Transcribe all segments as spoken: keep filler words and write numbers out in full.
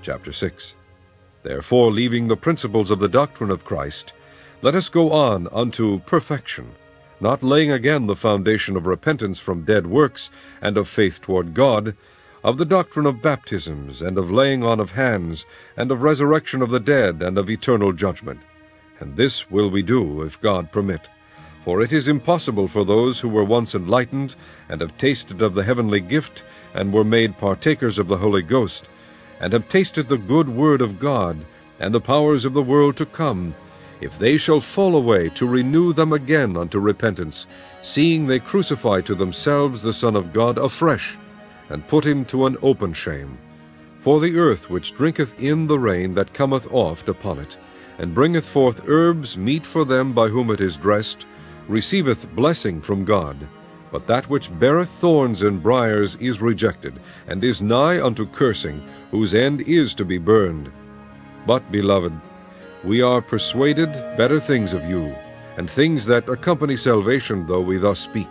chapter six. Therefore, leaving the principles of the doctrine of Christ, let us go on unto perfection, not laying again the foundation of repentance from dead works, and of faith toward God, of the doctrine of baptisms, and of laying on of hands, and of resurrection of the dead, and of eternal judgment. And this will we do, if God permit. For it is impossible for those who were once enlightened, and have tasted of the heavenly gift, and were made partakers of the Holy Ghost, and have tasted the good word of God, and the powers of the world to come, if they shall fall away, to renew them again unto repentance, seeing they crucify to themselves the Son of God afresh, and put him to an open shame. For the earth which drinketh in the rain that cometh oft upon it, and bringeth forth herbs meet for them by whom it is dressed, receiveth blessing from God. But that which beareth thorns and briers is rejected, and is nigh unto cursing, whose end is to be burned. But, beloved, we are persuaded better things of you, and things that accompany salvation, though we thus speak.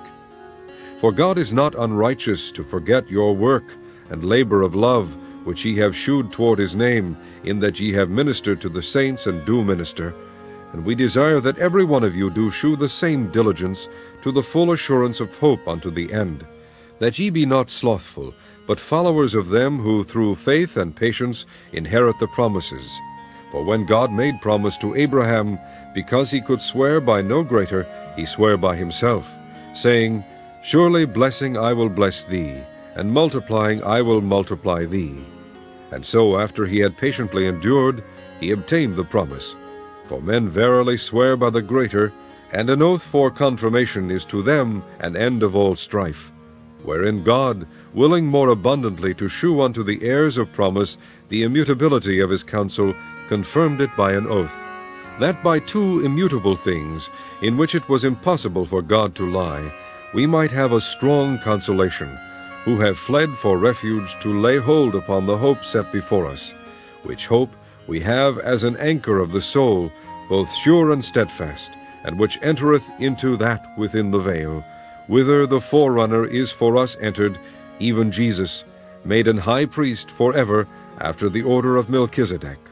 For God is not unrighteous to forget your work and labor of love, which ye have shewed toward his name, in that ye have ministered to the saints, and do minister. And we desire that every one of you do shew the same diligence to the full assurance of hope unto the end, that ye be not slothful, but followers of them who through faith and patience inherit the promises. For when God made promise to Abraham, because he could swear by no greater, he sware by himself, saying, Surely blessing I will bless thee, and multiplying I will multiply thee. And so after he had patiently endured, he obtained the promise. For men verily swear by the greater, and an oath for confirmation is to them an end of all strife. Wherein God, willing more abundantly to shew unto the heirs of promise the immutability of his counsel, confirmed it by an oath, that by two immutable things, in which it was impossible for God to lie, we might have a strong consolation, who have fled for refuge to lay hold upon the hope set before us, which hope we have as an anchor of the soul, both sure and steadfast, and which entereth into that within the veil, whither the forerunner is for us entered, even Jesus, made an high priest for ever, after the order of Melchizedek.